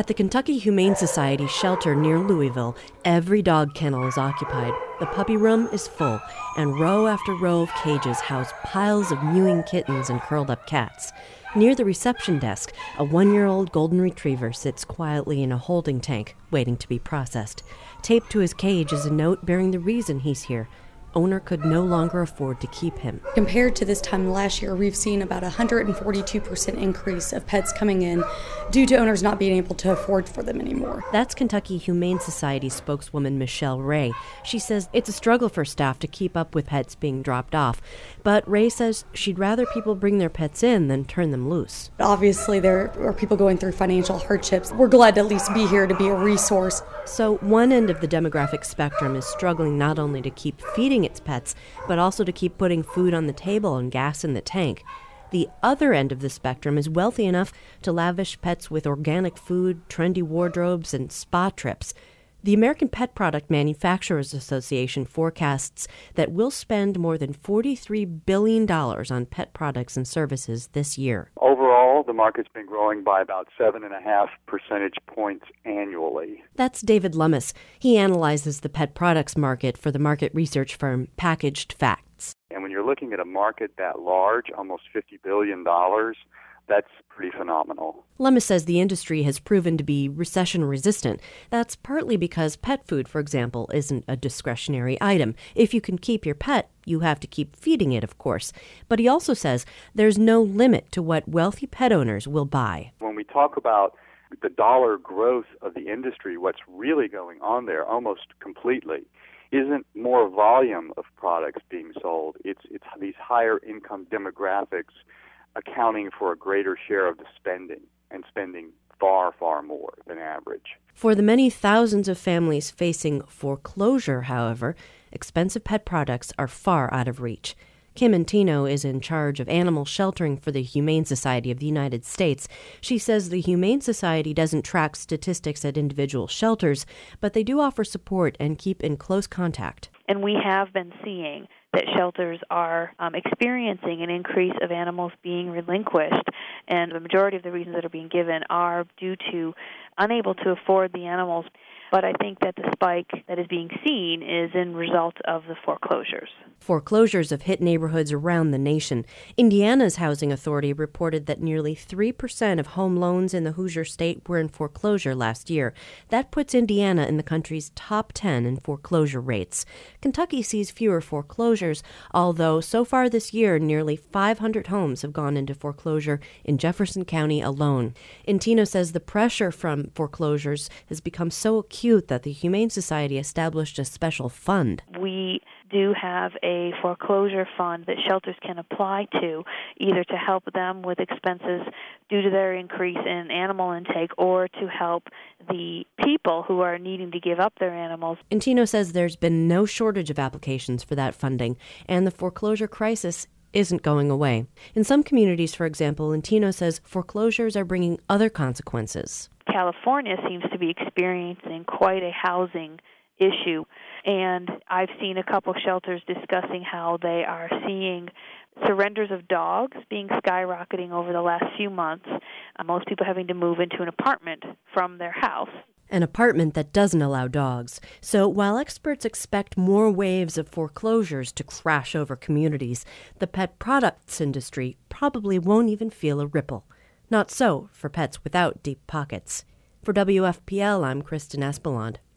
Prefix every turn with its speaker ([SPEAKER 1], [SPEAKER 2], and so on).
[SPEAKER 1] At the Kentucky Humane Society shelter near Louisville, every dog kennel is occupied. The puppy room is full, and row after row of cages house piles of mewing kittens and curled-up cats. Near the reception desk, a 1-year-old golden retriever sits quietly in a holding tank, waiting to be processed. Taped to his cage is a note bearing the reason he's here. Owner could no longer afford to keep him.
[SPEAKER 2] Compared to this time last year, we've seen about a 142% increase of pets coming in due to owners not being able to afford for them anymore.
[SPEAKER 1] That's Kentucky Humane Society spokeswoman Michelle Ray. She says it's a struggle for staff to keep up with pets being dropped off. But Ray says she'd rather people bring their pets in than turn them loose.
[SPEAKER 2] Obviously, there are people going through financial hardships. We're glad to at least be here to be a resource.
[SPEAKER 1] So one end of the demographic spectrum is struggling not only to keep feeding its pets, but also to keep putting food on the table and gas in the tank. The other end of the spectrum is wealthy enough to lavish pets with organic food, trendy wardrobes, and spa trips. The American Pet Product Manufacturers Association forecasts that we'll spend more than $43 billion on pet products and services this year.
[SPEAKER 3] Overall, the market's been growing by about 7.5 percentage points annually.
[SPEAKER 1] That's David Lummis. He analyzes the pet products market for the market research firm Packaged Facts.
[SPEAKER 3] And when you're looking at a market that large, almost $50 billion, that's pretty phenomenal.
[SPEAKER 1] Lummis says the industry has proven to be recession-resistant. That's partly because pet food, for example, isn't a discretionary item. If you can keep your pet, you have to keep feeding it, of course. But he also says there's no limit to what wealthy pet owners will buy.
[SPEAKER 3] When we talk about the dollar growth of the industry, what's really going on there almost completely isn't more volume of products being sold. It's these higher income demographics accounting for a greater share of the spending, and spending far, far more than average.
[SPEAKER 1] For the many thousands of families facing foreclosure, however, expensive pet products are far out of reach. Kim Antino is in charge of animal sheltering for the Humane Society of the United States. She says the Humane Society doesn't track statistics at individual shelters, but they do offer support and keep in close contact.
[SPEAKER 4] And we have been seeing that shelters are experiencing an increase of animals being relinquished, and the majority of the reasons that are being given are due to unable to afford the animals. But I think that the spike that is being seen is in result of the foreclosures.
[SPEAKER 1] Foreclosures have hit neighborhoods around the nation. Indiana's housing authority reported that nearly 3% of home loans in the Hoosier state were in foreclosure last year. That puts Indiana in the country's top 10 in foreclosure rates. Kentucky sees fewer foreclosures, although so far this year, nearly 500 homes have gone into foreclosure in Jefferson County alone. Antino says the pressure from foreclosures has become so acute that the Humane Society established a special fund.
[SPEAKER 4] We do have a foreclosure fund that shelters can apply to, either to help them with expenses due to their increase in animal intake or to help the people who are needing to give up their animals.
[SPEAKER 1] Antino says there's been no shortage of applications for that funding, and the foreclosure crisis isn't going away. In some communities, for example, Antino says foreclosures are bringing other consequences.
[SPEAKER 4] California seems to be experiencing quite a housing issue, and I've seen a couple shelters discussing how they are seeing surrenders of dogs being skyrocketing over the last few months, most people having to move into an apartment from their house.
[SPEAKER 1] An apartment that doesn't allow dogs. So while experts expect more waves of foreclosures to crash over communities, the pet products industry probably won't even feel a ripple. Not so for pets without deep pockets. For WFPL, I'm Kristen Espelond.